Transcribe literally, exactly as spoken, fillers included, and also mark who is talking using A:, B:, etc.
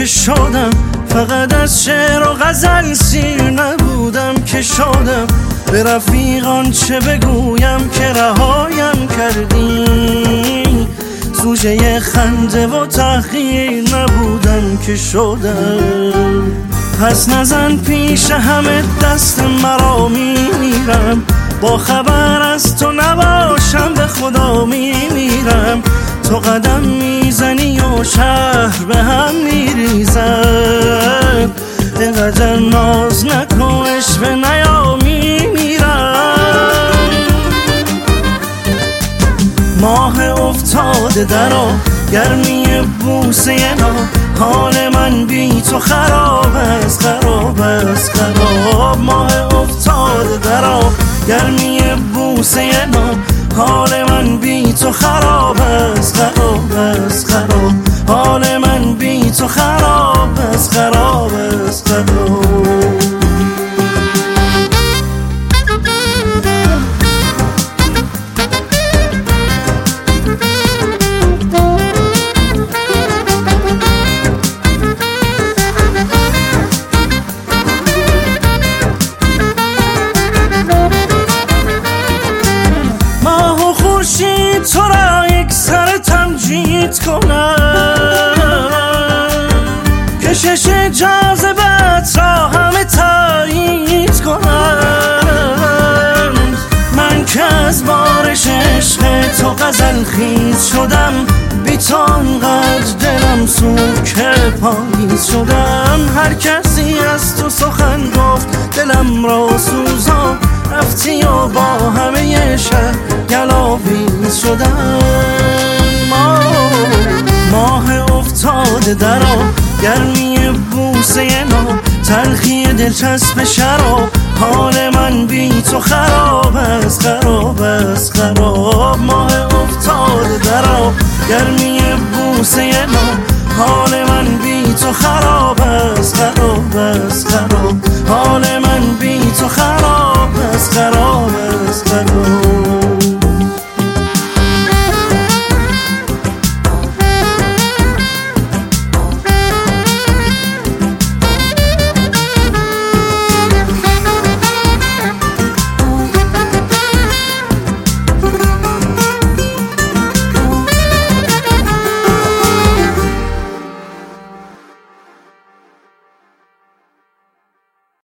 A: شدم، فقط از شعر و غزل سیر نبودم که شدم. به رفیقان چه بگویم که رهایم کردی، سوژه خنده و تحقیر نبودم که شدم. پس نزن پیش همه دست مرا میمیرم، با خبر از تو نباشم به خدا میمیرم. تو قدم میزنی و شهر به هم میریزد، اینقدر ناز نکنش به نیا میمیرم. ماه افتاده درا گرمی بوسه نا، حال من بی تو خراب است خراب است خراب. ماه افتاده درا گرمی بوسه نا، حال من بی تو خراب است خراب است خراب. حال من بی تو خراب است خراب است خراب. تو را یک سر تمجید کنم، کشش جاذبت را همه تایید کنم. من که از بارش عشق تو غزل خیز شدم، بی تو انقدر دلم سوک پاییز شدم. هر کسی از تو سخن گفت دلم را سوزان، رفتی و با همه شهر گلاویز شدم. ماه افتاده درا گرمی بوسه نا، تلخی دلچسب شراب، حال من بی تو خراب است خراب است خراب. ماه افتاده درا گرمی بوسه نا، حال من بی تو خراب است خراب است خراب.